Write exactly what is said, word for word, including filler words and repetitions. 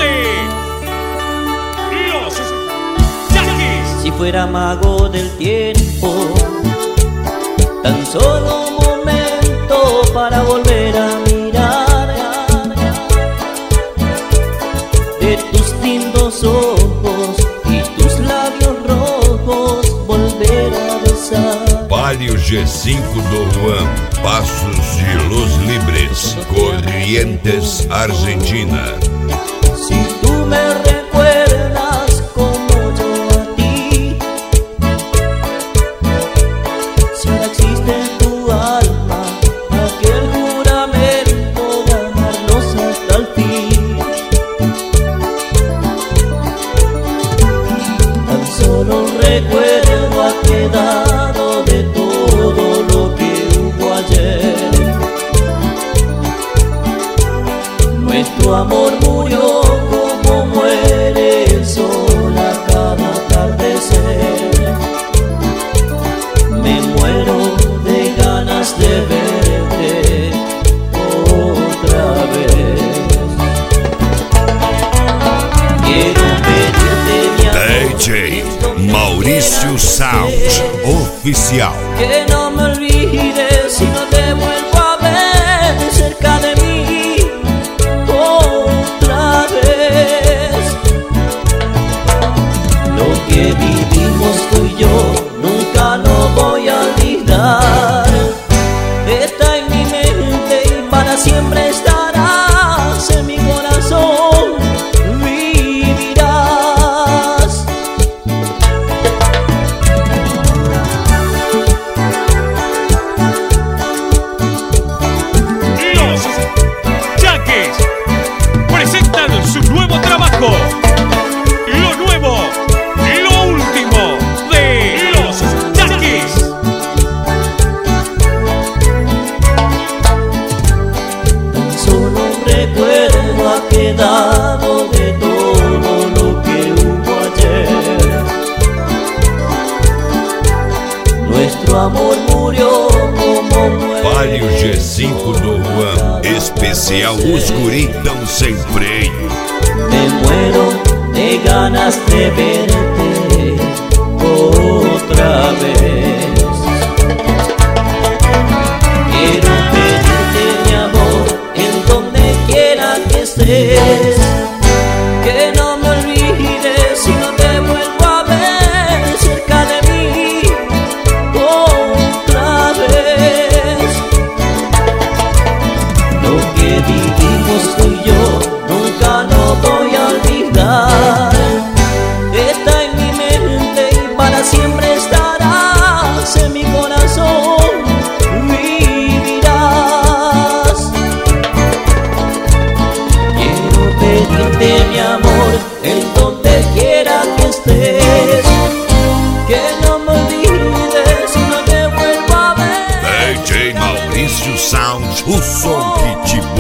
de los Yaquis. Si fuera mago del tiempo, tan solo un momento para volver a mirar de tus lindos ojos y tus labios rojos, volver a besar. Palio G cinco do Juan, Passos de Los Libres, Corrientes, Argentina. Si tú me recuerdas como yo a ti, si ahora existe en tu alma aquel juramento de amarnos hasta el fin, tan solo un recuerdo ha quedado de todo lo que hubo ayer. Nuestro amor murió como muere el sol a cada atardecer. Me muero de ganas de verte otra vez. Quiero pedirte mi amor, D J Maurício Sound Oficial. que no me olvides si no te vuelvo a ver cerca de mí otra vez. Lo que vivimos tú y yo nunca lo voy a olvidar. Está en mi mente y para siempre estarás en mi corazón. Vivirás. Los Yaquis presentan su nuevo trabajo. Lo nuevo, lo último de los Yaquis. Tan solo un recuerdo ha quedado de todo lo que hubo ayer. Nuestro amor murió como muere. Palio G cinco do Juan, especial Os Guri Tão Sem Freio. Me muero de ganas de verte otra vez. Quiero pedirte mi amor en donde quiera que estés, que no me olvides si no te vuelvo a ver cerca de mí otra vez. Lo que vivimos tú y yo nunca lo voy a olvidar. Está en mi mente y para siempre estarás en mi corazón. Vivirás. Quiero pedirte mi amor en donde quiera que estés, que no me olvides si no te vuelvo a ver. D J Maurício Sound, o som que te